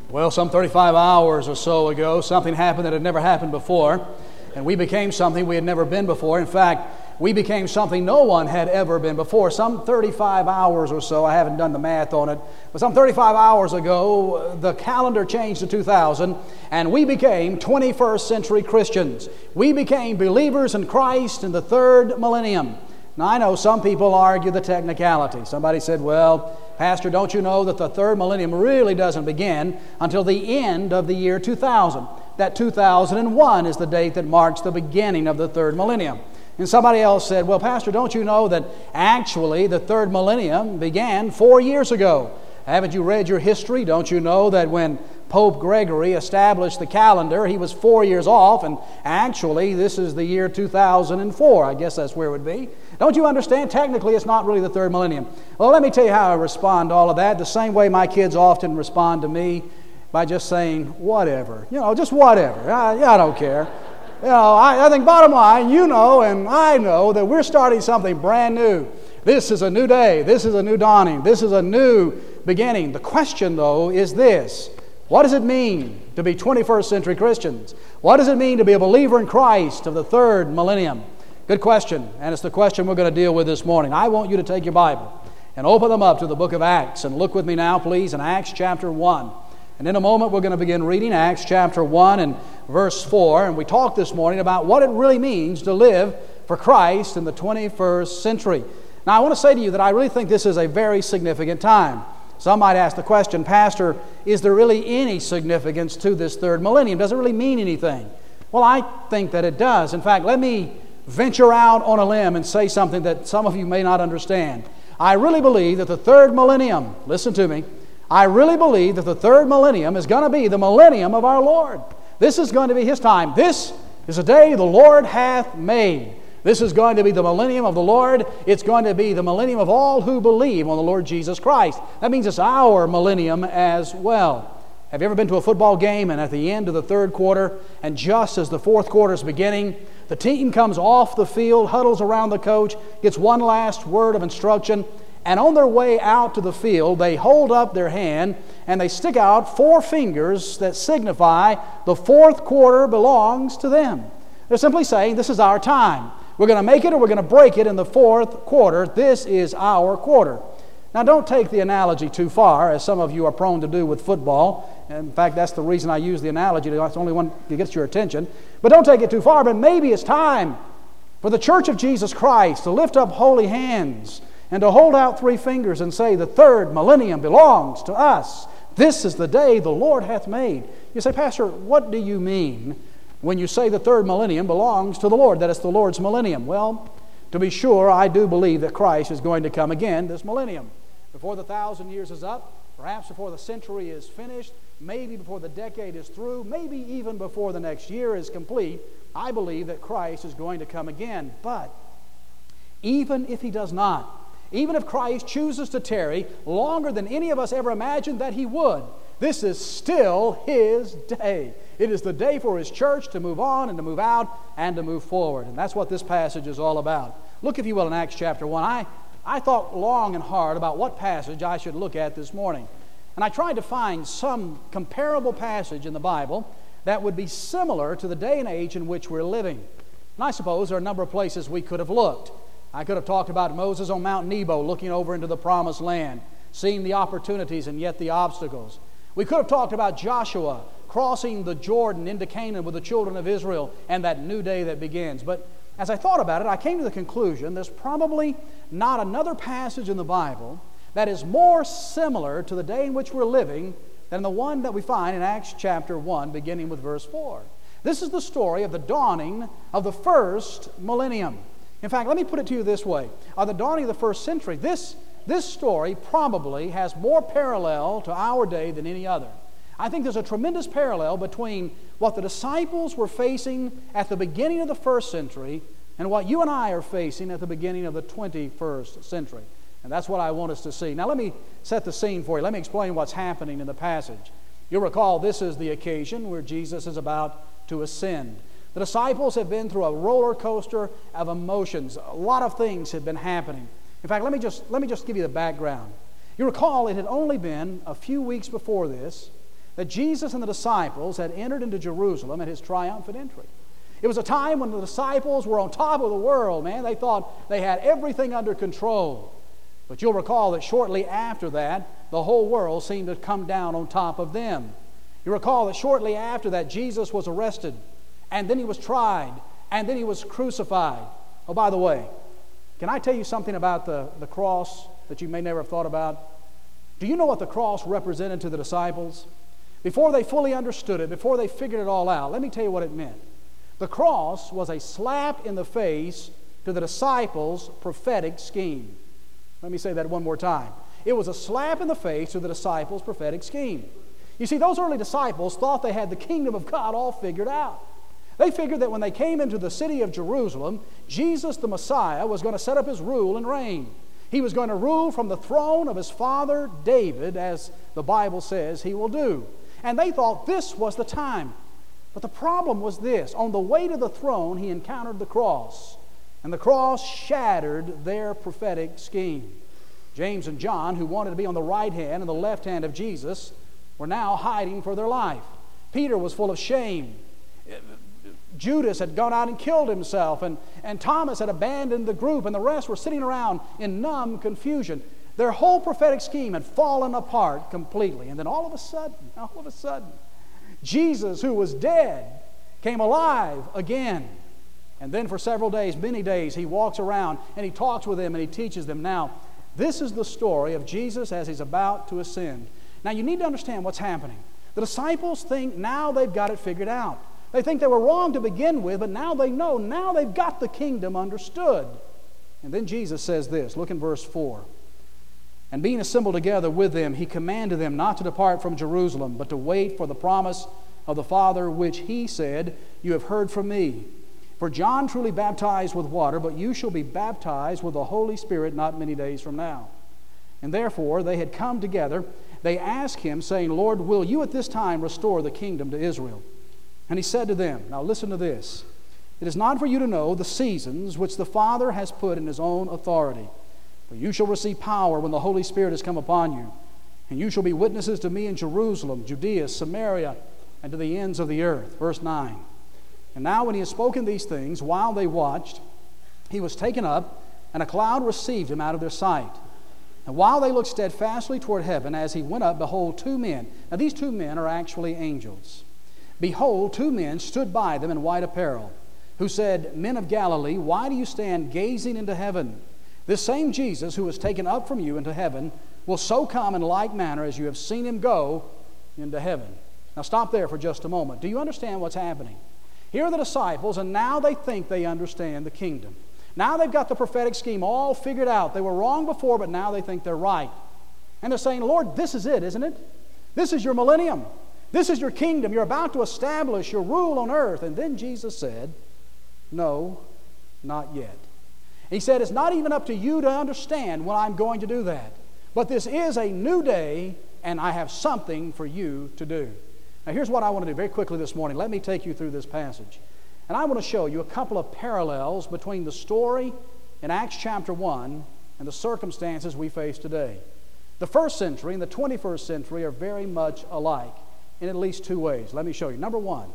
Well, some 35 hours or so ago, something happened that had never happened before, and we became something we had never been before. In fact, we became something no one had ever been before. Some 35 hours or so, I haven't done the math on it, but some 35 hours ago, the calendar changed to 2000, and we became 21st century Christians. We became believers in Christ in the third millennium. Now, I know some people argue the technicality. Somebody said, well, Pastor, don't you know that the third millennium really doesn't begin until the end of the year 2000? That 2001 is the date that marks the beginning of the third millennium. And somebody else said, well, Pastor, don't you know that actually the third millennium began 4 years ago? Haven't you read your history? Don't you know that when Pope Gregory established the calendar, he was 4 years off, and actually this is the year 2004. I guess that's where it would be. Don't you understand? Technically, it's not really the third millennium. Well, let me tell you how I respond to all of that. The same way my kids often respond to me, by just saying, whatever. Just whatever. I don't care. I think bottom line, you know and I know that we're starting something brand new. This is a new day. This is a new dawning. This is a new beginning. The question, though, is this. What does it mean to be 21st century Christians? What does it mean to be a believer in Christ of the third millennium? Good question, and it's the question we're going to deal with this morning. I want you to take your Bible and open them up to the book of Acts, and look with me now, please, in Acts chapter 1. And in a moment, we're going to begin reading Acts chapter 1 and verse 4, and we talked this morning about what it really means to live for Christ in the 21st century. Now, I want to say to you that I really think this is a very significant time. Some might ask the question, Pastor, is there really any significance to this third millennium? Does it really mean anything? Well, I think that it does. In fact, let me venture out on a limb and say something that some of you may not understand. I really believe that the third millennium, listen to me, I really believe that the third millennium is going to be the millennium of our Lord. This is going to be His time. This is a day the Lord hath made. This is going to be the millennium of the Lord. It's going to be the millennium of all who believe on the Lord Jesus Christ. That means it's our millennium as well. Have you ever been to a football game and at the end of the third quarter, and just as the fourth quarter is beginning, the team comes off the field, huddles around the coach, gets one last word of instruction, and on their way out to the field, they hold up their hand and they stick out 4 fingers that signify the fourth quarter belongs to them. They're simply saying, this is our time. We're going to make it or we're going to break it in the fourth quarter. This is our quarter. Now, don't take the analogy too far, as some of you are prone to do with football. In fact, that's the reason I use the analogy. That's the only one that gets your attention. But don't take it too far. But maybe it's time for the Church of Jesus Christ to lift up holy hands and to hold out 3 fingers and say, the third millennium belongs to us. This is the day the Lord hath made. You say, Pastor, what do you mean when you say the third millennium belongs to the Lord, that it's the Lord's millennium? Well, to be sure, I do believe that Christ is going to come again this millennium. Before the 1,000 years is up, perhaps before the century is finished, maybe before the decade is through, maybe even before the next year is complete, I believe that Christ is going to come again. But even if He does not, even if Christ chooses to tarry longer than any of us ever imagined that He would, this is still His day. It is the day for His church to move on and to move out and to move forward. And that's what this passage is all about. Look, if you will, in Acts chapter 1. I thought long and hard about what passage I should look at this morning. And I tried to find some comparable passage in the Bible that would be similar to the day and age in which we're living. And I suppose there are a number of places we could have looked. I could have talked about Moses on Mount Nebo looking over into the promised land, seeing the opportunities and yet the obstacles. We could have talked about Joshua crossing the Jordan into Canaan with the children of Israel and that new day that begins. But as I thought about it, I came to the conclusion there's probably not another passage in the Bible that is more similar to the day in which we're living than the one that we find in Acts chapter 1, beginning with verse 4. This is the story of the dawning of the first millennium. In fact, let me put it to you this way. On the dawning of the first century, this story probably has more parallel to our day than any other. I think there's a tremendous parallel between what the disciples were facing at the beginning of the first century and what you and I are facing at the beginning of the 21st century. And that's what I want us to see. Now let me set the scene for you. Let me explain what's happening in the passage. You'll recall this is the occasion where Jesus is about to ascend. The disciples have been through a roller coaster of emotions. A lot of things have been happening. In fact, let me just give you the background. You recall it had only been a few weeks before this that Jesus and the disciples had entered into Jerusalem at his triumphant entry. It was a time when the disciples were on top of the world, man. They thought they had everything under control. But you'll recall that shortly after that, the whole world seemed to come down on top of them. You recall that shortly after that, Jesus was arrested, and then he was tried, and then he was crucified. Oh, by the way, can I tell you something about the cross that you may never have thought about? Do you know what the cross represented to the disciples? Before they fully understood it, before they figured it all out, let me tell you what it meant. The cross was a slap in the face to the disciples' prophetic scheme. Let me say that one more time. It was a slap in the face to the disciples' prophetic scheme. You see, those early disciples thought they had the kingdom of God all figured out. They figured that when they came into the city of Jerusalem, Jesus the Messiah was going to set up his rule and reign. He was going to rule from the throne of his father David, as the Bible says he will do. And they thought this was the time. But the problem was this. On the way to the throne, he encountered the cross. And the cross shattered their prophetic scheme. James and John, who wanted to be on the right hand and the left hand of Jesus, were now hiding for their life. Peter was full of shame. Judas had gone out and killed himself. And Thomas had abandoned the group. And the rest were sitting around in numb confusion. Their whole prophetic scheme had fallen apart completely. And then all of a sudden, Jesus, who was dead, came alive again. And then for several days, many days, he walks around and he talks with them and he teaches them. Now, this is the story of Jesus as he's about to ascend. Now, you need to understand what's happening. The disciples think now they've got it figured out. They think they were wrong to begin with, but now they know. Now they've got the kingdom understood. And then Jesus says this. Look in verse 4. And being assembled together with them, he commanded them not to depart from Jerusalem, but to wait for the promise of the Father, which he said, you have heard from me. For John truly baptized with water, but you shall be baptized with the Holy Spirit not many days from now. And therefore they had come together. They asked him, saying, Lord, will you at this time restore the kingdom to Israel? And he said to them, now listen to this. It is not for you to know the seasons which the Father has put in his own authority. But you shall receive power when the Holy Spirit has come upon you. And you shall be witnesses to me in Jerusalem, Judea, Samaria, and to the ends of the earth. Verse 9. And now when he had spoken these things, while they watched, he was taken up, and a cloud received him out of their sight. And while they looked steadfastly toward heaven, as he went up, behold, two men. Now these two men are actually angels. Behold, two men stood by them in white apparel, who said, Men of Galilee, why do you stand gazing into heaven? This same Jesus who was taken up from you into heaven will so come in like manner as you have seen him go into heaven. Now stop there for just a moment. Do you understand what's happening? Here are the disciples, and now they think they understand the kingdom. Now they've got the prophetic scheme all figured out. They were wrong before, but now they think they're right. And they're saying, Lord, this is it, isn't it? This is your millennium. This is your kingdom. You're about to establish your rule on earth. And then Jesus said, no, not yet. He said, it's not even up to you to understand when I'm going to do that. But this is a new day, and I have something for you to do. Now, here's what I want to do very quickly this morning. Let me take you through this passage. And I want to show you a couple of parallels between the story in Acts chapter 1 and the circumstances we face today. The first century and the 21st century are very much alike in at least two ways. Let me show you. Number one,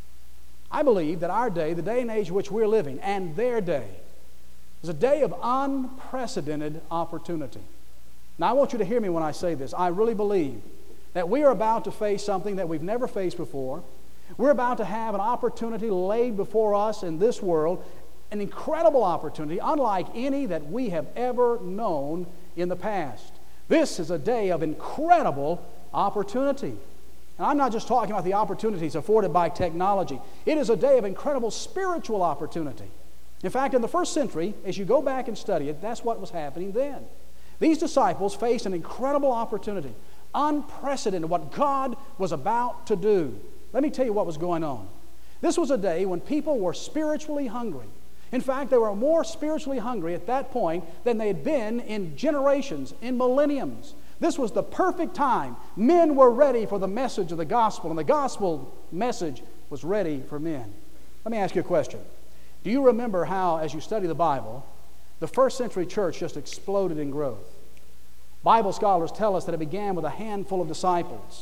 I believe that our day, the day and age in which we're living, and their day, is a day of unprecedented opportunity. Now, I want you to hear me when I say this. I really believe that we are about to face something that we've never faced before. We're about to have an opportunity laid before us in this world, an incredible opportunity, unlike any that we have ever known in the past. This is a day of incredible opportunity. And I'm not just talking about the opportunities afforded by technology. It is a day of incredible spiritual opportunity. In fact, in the first century, as you go back and study it, that's what was happening then. These disciples faced an incredible opportunity, unprecedented, what God was about to do. Let me tell you what was going on. This was a day when people were spiritually hungry. In fact, they were more spiritually hungry at that point than they had been in generations, in millenniums. This was the perfect time. Men were ready for the message of the gospel, and the gospel message was ready for men. Let me ask you a question. Do you remember how, as you study the Bible, the first century church just exploded in growth? Bible scholars tell us that it began with a handful of disciples.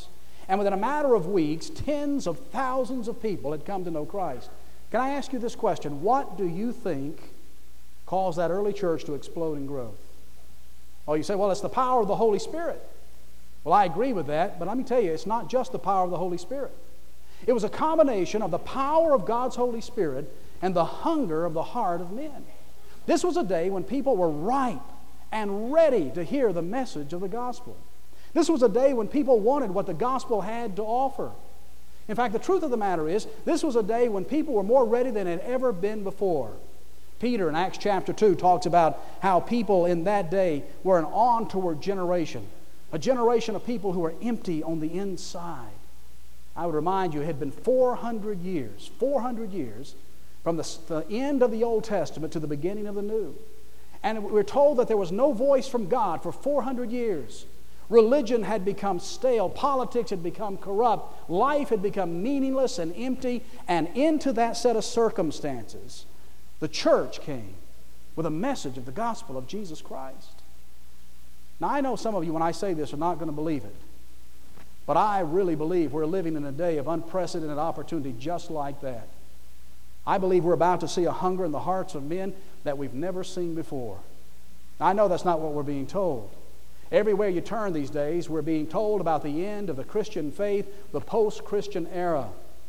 And within a matter of weeks, tens of thousands of people had come to know Christ. Can I ask you this question? What do you think caused that early church to explode in growth? Oh, you say, well, it's the power of the Holy Spirit. Well, I agree with that, but let me tell you, it's not just the power of the Holy Spirit. It was a combination of the power of God's Holy Spirit and the hunger of the heart of men. This was a day when people were ripe and ready to hear the message of the gospel. This was a day when people wanted what the gospel had to offer. In fact, the truth of the matter is, this was a day when people were more ready than had ever been before. Peter in Acts chapter 2 talks about how people in that day were an onward generation, a generation of people who were empty on the inside. I would remind you, it had been 400 years from the end of the Old Testament to the beginning of the New. And we're told that there was no voice from God for 400 years. Religion had become stale. Politics had become corrupt. Life had become meaningless and empty. And into that set of circumstances, the church came with a message of the gospel of Jesus Christ. Now, I know some of you, when I say this, are not going to believe it. But I really believe we're living in a day of unprecedented opportunity just like that. I believe we're about to see a hunger in the hearts of men that we've never seen before. Now, I know that's not what we're being told. Everywhere you turn these days, we're being told about the end of the Christian faith, the post-Christian era.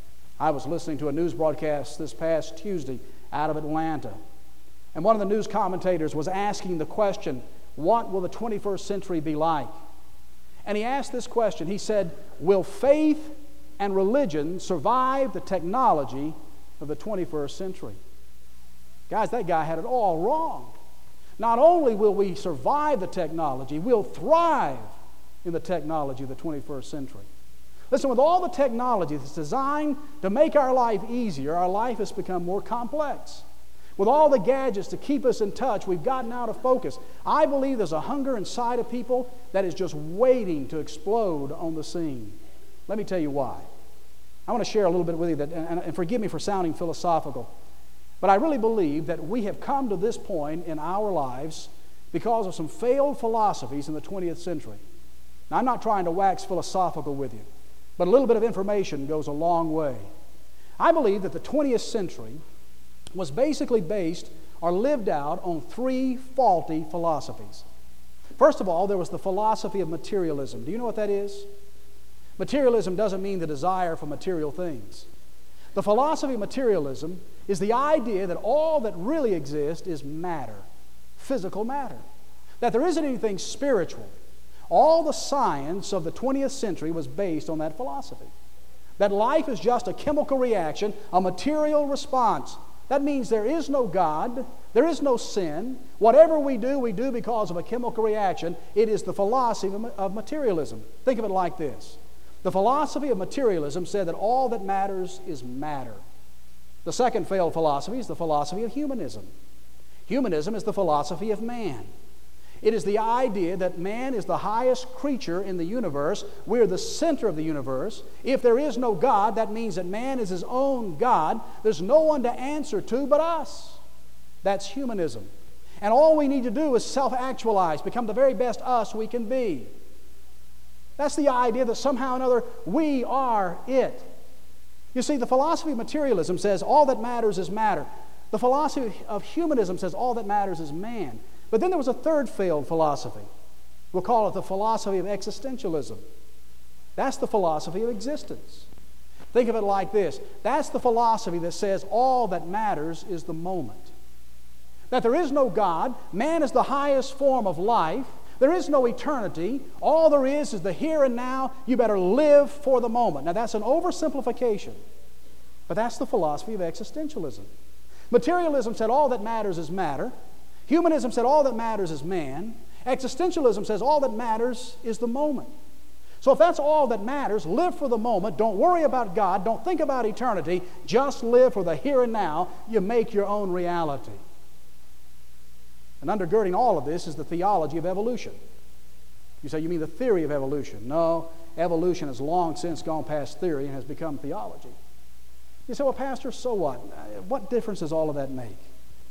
I was listening to a news broadcast this past Tuesday out of Atlanta. And one of the news commentators was asking the question, what will the 21st century be like? And he asked this question. He said, will faith and religion survive the technology of the 21st century? Guys, that guy had it all wrong. Not only will we survive the technology, we'll thrive in the technology of the 21st century. Listen, with all the technology that's designed to make our life easier, our life has become more complex. With all the gadgets to keep us in touch, we've gotten out of focus. I believe there's a hunger inside of people that is just waiting to explode on the scene. Let me tell you why. I want to share a little bit with you, that, and forgive me for sounding philosophical, but I really believe that we have come to this point in our lives because of some failed philosophies in the 20th century. Now, I'm not trying to wax philosophical with you, but a little bit of information goes a long way. I believe that the 20th century was basically based or lived out on three faulty philosophies. First of all, there was the philosophy of materialism. Do you know what that is? Materialism doesn't mean the desire for material things. The philosophy of materialism is the idea that all that really exists is matter, physical matter, that there isn't anything spiritual. All the science of the 20th century was based on that philosophy, that life is just a chemical reaction, a material response. That means there is no God, there is no sin. Whatever we do because of a chemical reaction. It is the philosophy of materialism. Think of it like this. The philosophy of materialism said that all that matters is matter. The second failed philosophy is the philosophy of humanism. Humanism is the philosophy of man. It is the idea that man is the highest creature in the universe. We're the center of the universe. If there is no God, that means that man is his own God. There's no one to answer to but us. That's humanism. And all we need to do is self-actualize, become the very best us we can be. That's the idea that somehow or another we are it. You see, the philosophy of materialism says all that matters is matter. The philosophy of humanism says all that matters is man. But then there was a third failed philosophy. We'll call it the philosophy of existentialism. That's the philosophy of existence. Think of it like this. That's the philosophy that says all that matters is the moment. That there is no God, man is the highest form of life, there is no eternity, all there is the here and now, you better live for the moment. Now that's an oversimplification, but that's the philosophy of existentialism. Materialism said all that matters is matter. Humanism said all that matters is man. Existentialism says all that matters is the moment. So if that's all that matters, live for the moment. Don't worry about God. Don't think about eternity. Just live for the here and now. You make your own reality. And undergirding all of this is the theology of evolution. You say, you mean the theory of evolution? No, evolution has long since gone past theory and has become theology. You say, well, Pastor, so what? What difference does all of that make?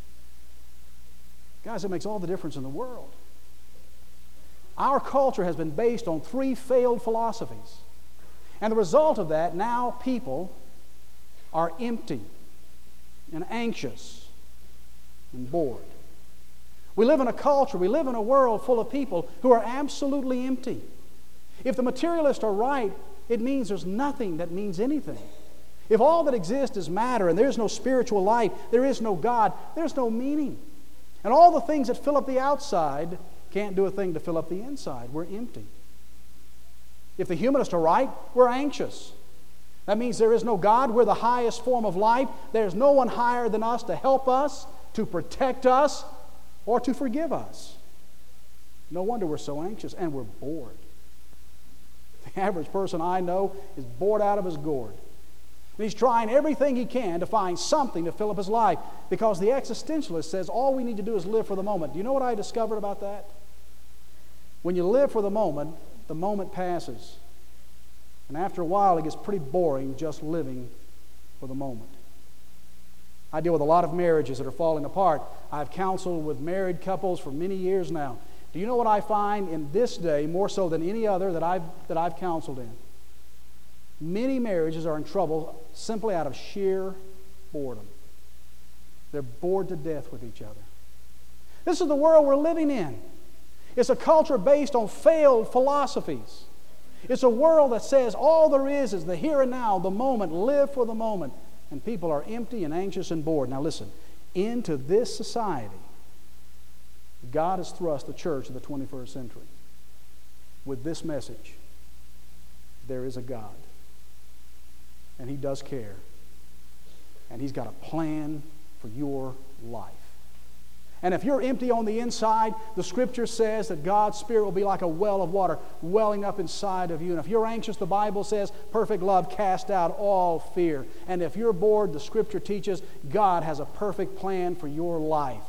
Guys, it makes all the difference in the world. Our culture has been based on three failed philosophies. And the result of that, now people are empty and anxious and bored. We live in a culture, we live in a world full of people who are absolutely empty. If the materialists are right, it means there's nothing that means anything. If all that exists is matter and there's no spiritual life, there is no God, there's no meaning. And all the things that fill up the outside can't do a thing to fill up the inside. We're empty. If the humanists are right, we're anxious. That means there is no God. We're the highest form of life. There's no one higher than us to help us, to protect us, or to forgive us. No wonder we're so anxious, and we're bored. The average person I know is bored out of his gourd. And he's trying everything he can to find something to fill up his life, because the existentialist says all we need to do is live for the moment. Do you know what I discovered about that? When you live for the moment passes. And after a while, it gets pretty boring just living for the moment. I deal with a lot of marriages that are falling apart. I've counseled with married couples for many years now. Do you know what I find in this day, more so than any other that I've counseled in? Many marriages are in trouble simply out of sheer boredom. They're bored to death with each other. This is the world we're living in. It's a culture based on failed philosophies. It's a world that says all there is the here and now, the moment, live for the moment. And people are empty and anxious and bored. Now listen, into this society, God has thrust the church of the 21st century with this message: there is a God, and He does care, and He's got a plan for your life. And if you're empty on the inside, the Scripture says that God's Spirit will be like a well of water welling up inside of you. And if you're anxious, the Bible says perfect love casts out all fear. And if you're bored, the Scripture teaches God has a perfect plan for your life.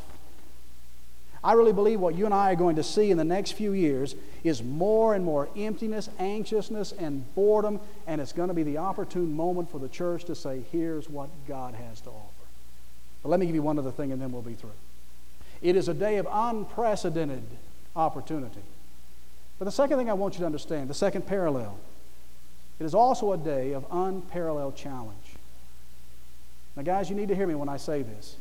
I really believe what you and I are going to see in the next few years is more and more emptiness, anxiousness, and boredom. And it's going to be the opportune moment for the church to say, here's what God has to offer. But let me give you one other thing and then we'll be through. It is a day of unprecedented opportunity. But the second thing I want you to understand, the second parallel, it is also a day of unparalleled challenge. Now, guys, you need to hear me when I say this.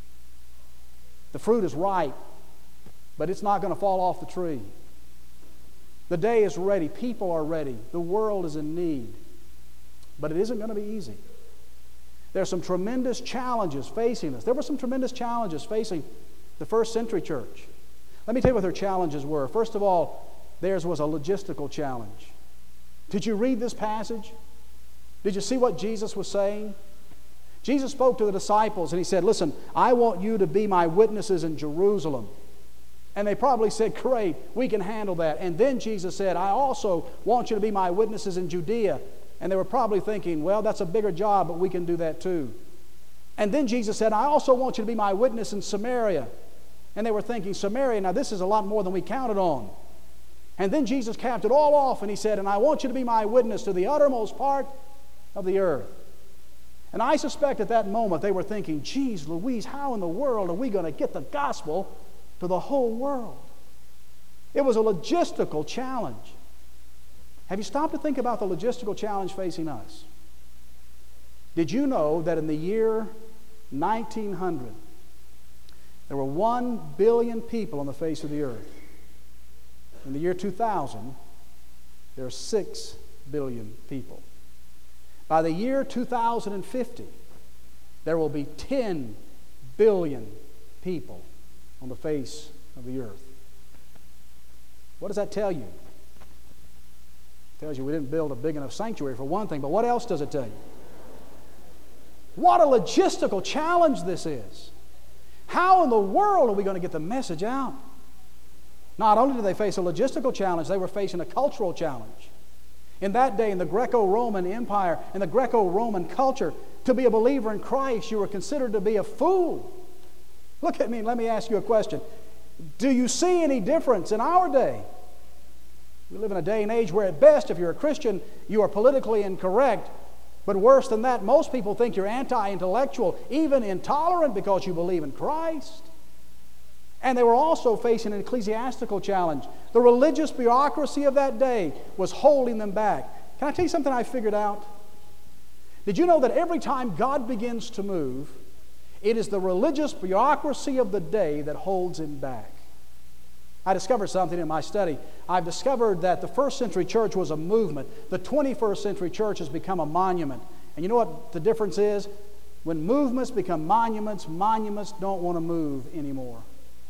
The fruit is ripe, but it's not going to fall off the tree. The day is ready. People are ready. The world is in need. But it isn't going to be easy. There are some tremendous challenges facing us. There were some tremendous challenges facing the first century church. Let me tell you what their challenges were. First of all, theirs was a logistical challenge. Did you read this passage? Did you see what Jesus was saying? Jesus spoke to the disciples and He said, listen, I want you to be my witnesses in Jerusalem. And they probably said, great, we can handle that. And then Jesus said, I also want you to be my witnesses in Judea. And they were probably thinking, well, that's a bigger job, but we can do that too. And then Jesus said, I also want you to be my witness in Samaria. And they were thinking, Samaria, now this is a lot more than we counted on. And then Jesus capped it all off and He said, and I want you to be my witness to the uttermost part of the earth. And I suspect at that moment they were thinking, geez, Louise, how in the world are we going to get the gospel to the whole world? It was a logistical challenge. Have you stopped to think about the logistical challenge facing us? Did you know that in the year 1900, there were 1 billion people on the face of the earth? In the year 2000, there are 6 billion people. By the year 2050, there will be 10 billion people on the face of the earth. What does that tell you? It tells you we didn't build a big enough sanctuary for one thing, but what else does it tell you? What a logistical challenge this is. How in the world are we going to get the message out? Not only did they face a logistical challenge, they were facing a cultural challenge. In that day, in the Greco-Roman Empire, in the Greco-Roman culture, to be a believer in Christ, you were considered to be a fool. Look at me and let me ask you a question. Do you see any difference in our day? We live in a day and age where at best, if you're a Christian, you are politically incorrect. But worse than that, most people think you're anti-intellectual, even intolerant because you believe in Christ. And they were also facing an ecclesiastical challenge. The religious bureaucracy of that day was holding them back. Can I tell you something I figured out? Did you know that every time God begins to move, it is the religious bureaucracy of the day that holds Him back? I discovered something in my study. I've discovered that the first century church was a movement. The 21st century church has become a monument. And you know what the difference is? When movements become monuments, monuments don't want to move anymore.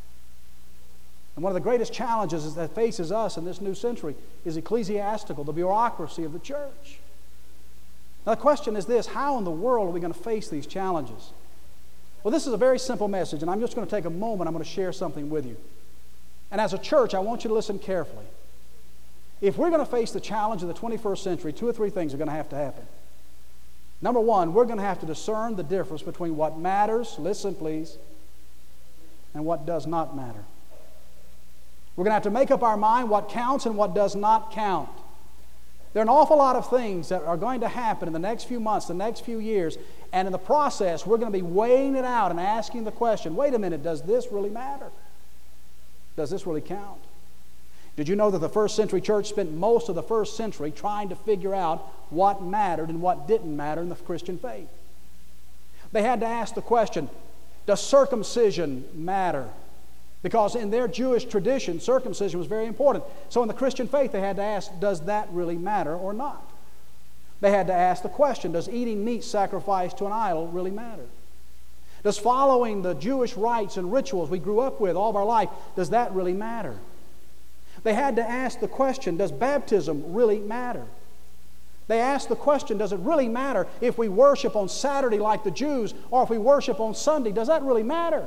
And one of the greatest challenges that faces us in this new century is ecclesiastical, the bureaucracy of the church. Now the question is this: how in the world are we going to face these challenges? Well, this is a very simple message, and I'm just going to take a moment. I'm going to share something with you. And as a church, I want you to listen carefully. If we're going to face the challenge of the 21st century, 2 or 3 things are going to have to happen. Number one, we're going to have to discern the difference between what matters, listen please, and what does not matter. We're going to have to make up our mind what counts and what does not count. There are an awful lot of things that are going to happen in the next few months, the next few years, and in the process, we're going to be weighing it out and asking the question, wait a minute, does this really matter? Does this really count? Did you know that the first century church spent most of the first century trying to figure out what mattered and what didn't matter in the Christian faith? They had to ask the question, does circumcision matter? Because in their Jewish tradition, circumcision was very important. So in the Christian faith, they had to ask, does that really matter or not? They had to ask the question, does eating meat sacrificed to an idol really matter? Does following the Jewish rites and rituals we grew up with all of our life, does that really matter? They had to ask the question, does baptism really matter? They asked the question, does it really matter if we worship on Saturday like the Jews, or if we worship on Sunday? Does that really matter?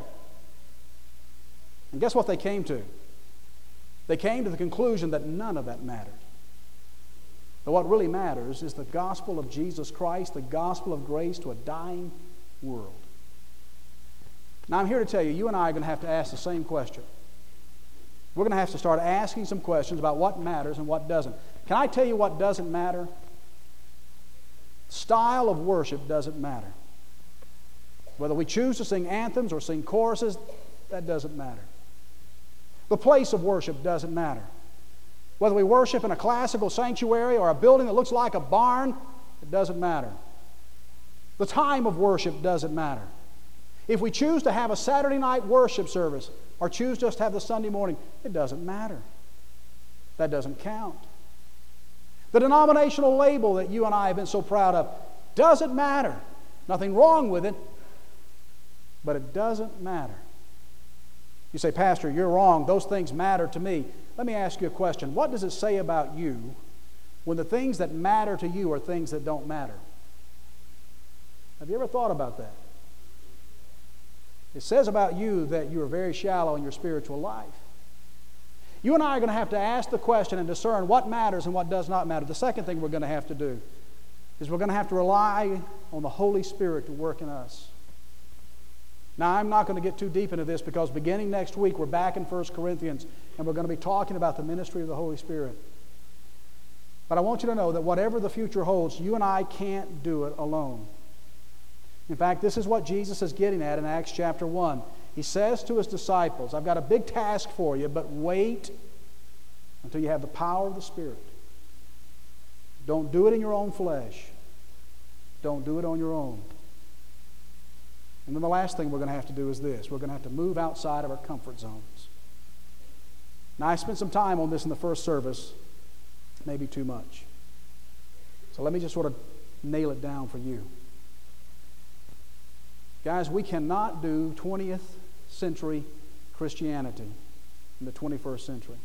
And guess what they came to? They came to the conclusion that none of that mattered. But what really matters is the gospel of Jesus Christ, the gospel of grace to a dying world. Now I'm here to tell you, you and I are going to have to ask the same question. We're going to have to start asking some questions about what matters and what doesn't. Can I tell you what doesn't matter? Style of worship doesn't matter. Whether we choose to sing anthems or sing choruses, that doesn't matter. The place of worship doesn't matter. Whether we worship in a classical sanctuary or a building that looks like a barn, it doesn't matter. The time of worship doesn't matter. If we choose to have a Saturday night worship service or choose just to have the Sunday morning, it doesn't matter. That doesn't count. The denominational label that you and I have been so proud of doesn't matter. Nothing wrong with it, but it doesn't matter. You say, Pastor, you're wrong. Those things matter to me. Let me ask you a question. What does it say about you when the things that matter to you are things that don't matter? Have you ever thought about that? It says about you that you are very shallow in your spiritual life. You and I are going to have to ask the question and discern what matters and what does not matter. The second thing we're going to have to do is we're going to have to rely on the Holy Spirit to work in us. Now, I'm not going to get too deep into this because beginning next week, we're back in 1 Corinthians, and we're going to be talking about the ministry of the Holy Spirit. But I want you to know that whatever the future holds, you and I can't do it alone. In fact, this is what Jesus is getting at in Acts chapter 1. He says to His disciples, I've got a big task for you, but wait until you have the power of the Spirit. Don't do it in your own flesh. Don't do it on your own. And then the last thing we're going to have to do is this. We're going to have to move outside of our comfort zones. Now, I spent some time on this in the first service, maybe too much. So let me just sort of nail it down for you. Guys, we cannot do 20th century Christianity in the 21st century.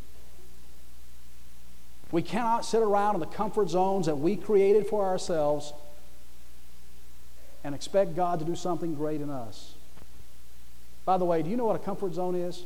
We cannot sit around in the comfort zones that we created for ourselves and expect God to do something great in us. By the way, do you know what a comfort zone is?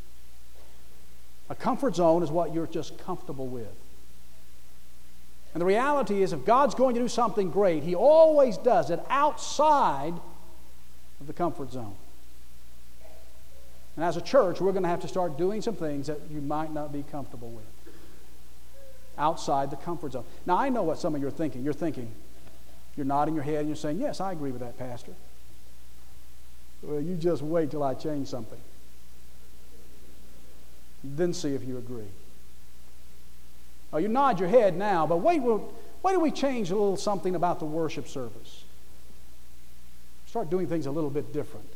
A comfort zone is what you're just comfortable with. And the reality is, if God's going to do something great, He always does it outside of the comfort zone. And as a church, we're going to have to start doing some things that you might not be comfortable with. Outside the comfort zone. Now, I know what some of you are thinking. You're thinking, you're nodding your head and you're saying, yes, I agree with that, Pastor. Well, you just wait till I change something. Then see if you agree. Oh, you nod your head now, but wait Why don't we change a little something about the worship service? Start doing things a little bit different.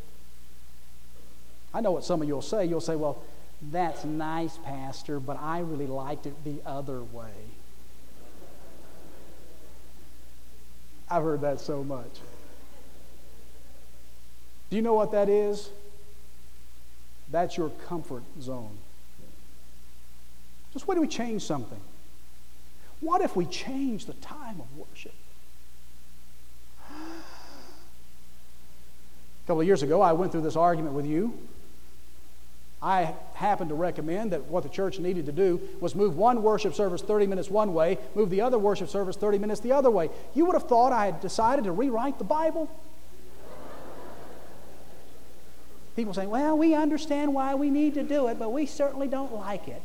I know what some of you will say. You'll say, well, that's nice, Pastor, but I really liked it the other way. I've heard that so much. Do you know what that is? That's your comfort zone. Just why do we change something? What if we change the time of worship? A couple of years ago, I went through this argument with you. I happened to recommend that what the church needed to do was move one worship service 30 minutes one way, move the other worship service 30 minutes the other way. You would have thought I had decided to rewrite the Bible. People say, well, we understand why we need to do it, but we certainly don't like it.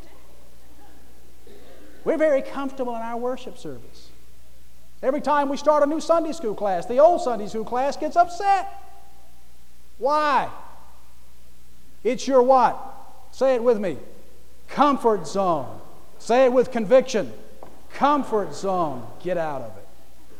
We're very comfortable in our worship service. Every time we start a new Sunday school class, the old Sunday school class gets upset. Why? It's your what? Say it with me. Comfort zone. Say it with conviction. Comfort zone. Get out of it.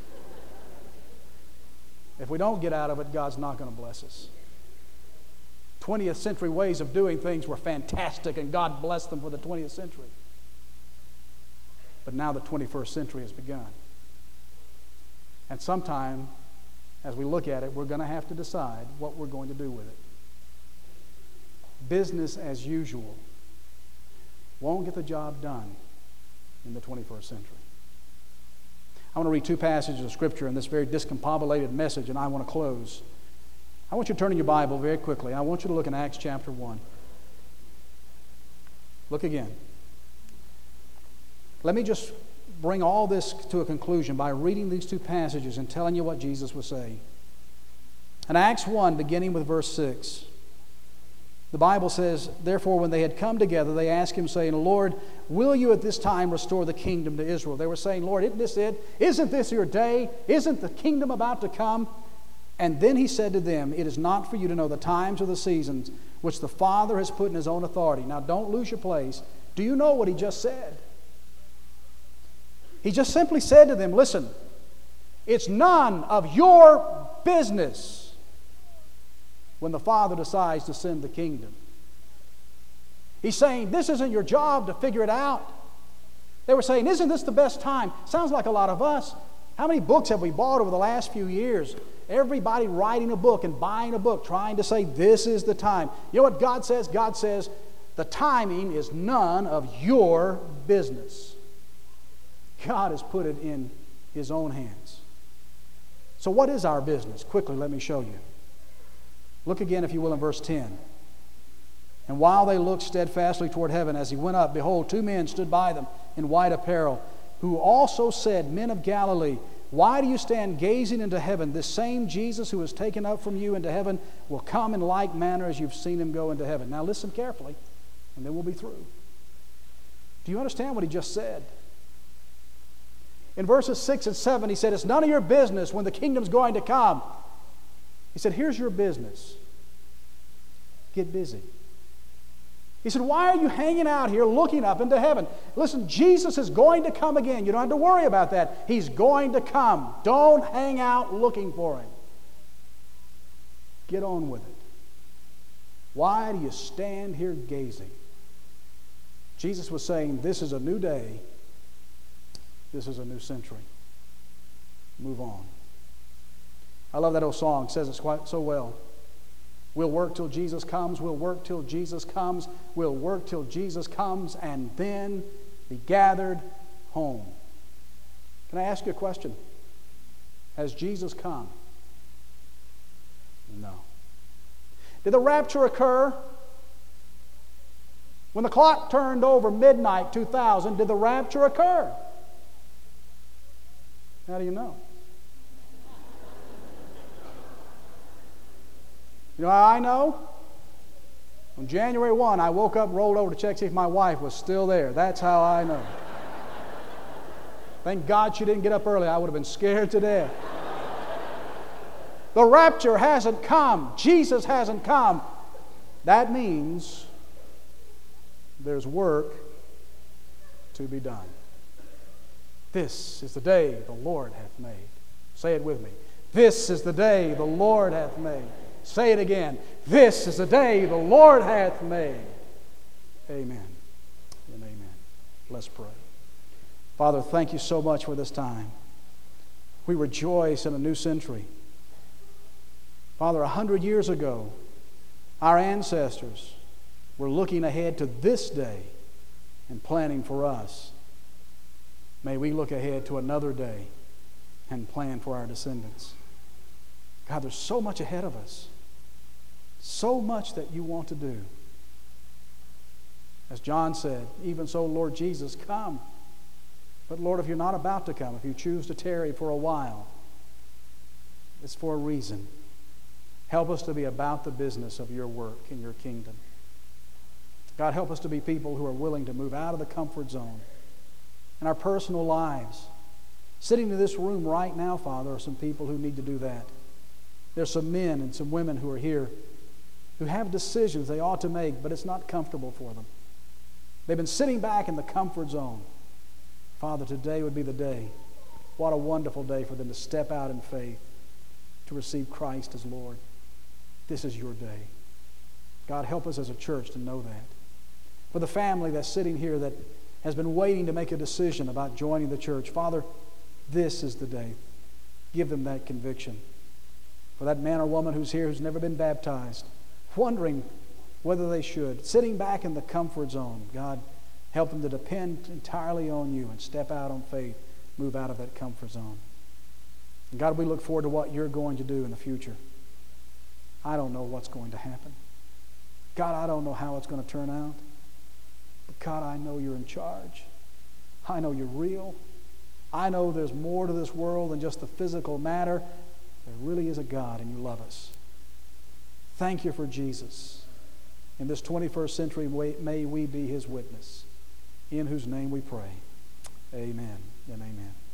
If we don't get out of it, God's not going to bless us. 20th century ways of doing things were fantastic, and God blessed them for the 20th century. But now the 21st century has begun. And sometime, as we look at it, we're going to have to decide what we're going to do with it. Business as usual won't get the job done in the 21st century. I want to read two passages of Scripture in this very discombobulated message, and I want to close. I want you to turn in your Bible very quickly. I want you to look in Acts chapter 1. Look again. Let me just bring all this to a conclusion by reading these two passages and telling you what Jesus was saying. In Acts 1, beginning with verse 6, the Bible says, therefore, when they had come together, they asked him, saying, Lord, will you at this time restore the kingdom to Israel? They were saying, Lord, isn't this it? Isn't this your day? Isn't the kingdom about to come? And then he said to them, it is not for you to know the times or the seasons which the Father has put in his own authority. Now, don't lose your place. Do you know what he just said? He just simply said to them, listen, it's none of your business when the Father decides to send the kingdom. He's saying, this isn't your job to figure it out. They were saying, isn't this the best time? Sounds like a lot of us. How many books have we bought over the last few years? Everybody writing a book and buying a book, trying to say, this is the time. You know what God says? God says, the timing is none of your business. God has put it in his own hands. So what is our business? Quickly, let me show you. Look again, if you will, in verse 10. And while they looked steadfastly toward heaven as he went up, behold, two men stood by them in white apparel, who also said, Men of Galilee, why do you stand gazing into heaven? This same Jesus who was taken up from you into heaven will come in like manner as you've seen him go into heaven. Now listen carefully, and then we'll be through. Do you understand what he just said? In verses 6 and 7, he said, it's none of your business when the kingdom's going to come. He said, here's your business. Get busy. He said, why are you hanging out here looking up into heaven? Listen, Jesus is going to come again. You don't have to worry about that. He's going to come. Don't hang out looking for him. Get on with it. Why do you stand here gazing? Jesus was saying, this is a new day. This is a new century. Move on. I love that old song. It says it quite so well. We'll work till Jesus comes. We'll work till Jesus comes. We'll work till Jesus comes and then be gathered home. Can I ask you a question? Has Jesus come? No. Did the rapture occur? When the clock turned over midnight 2000, did the rapture occur? How do you know? You know how I know? On January 1, I woke up, rolled over to check to see if my wife was still there. That's how I know. Thank God she didn't get up early. I would have been scared to death. The rapture hasn't come. Jesus hasn't come. That means there's work to be done. This is the day the Lord hath made. Say it with me. This is the day the Lord hath made. Say it again. This is the day the Lord hath made. Amen and amen. Let's pray. Father, thank you so much for this time. We rejoice in a new century. Father, 100 years ago, our ancestors were looking ahead to this day and planning for us. May we look ahead to another day and plan for our descendants. God, there's so much ahead of us. So much that you want to do. As John said, even so, Lord Jesus, come. But Lord, if you're not about to come, if you choose to tarry for a while, it's for a reason. Help us to be about the business of your work in your kingdom. God, help us to be people who are willing to move out of the comfort zone in our personal lives. Sitting in this room right now, Father, are some people who need to do that. There's some men and some women who are here who have decisions they ought to make, but it's not comfortable for them. They've been sitting back in the comfort zone. Father, today would be the day. What a wonderful day for them to step out in faith, to receive Christ as Lord. This is your day. God, help us as a church to know that. For the family that's sitting here that has been waiting to make a decision about joining the church, Father, this is the day. Give them that conviction. For that man or woman who's here who's never been baptized, wondering whether they should, sitting back in the comfort zone, God, help them to depend entirely on you and step out on faith, move out of that comfort zone. And God, we look forward to what you're going to do in the future. I don't know what's going to happen. God, I don't know how it's going to turn out. But God, I know you're in charge. I know you're real. I know there's more to this world than just the physical matter. There really is a God, and you love us. Thank you for Jesus. In this 21st century, may we be his witness, in whose name we pray. Amen and amen.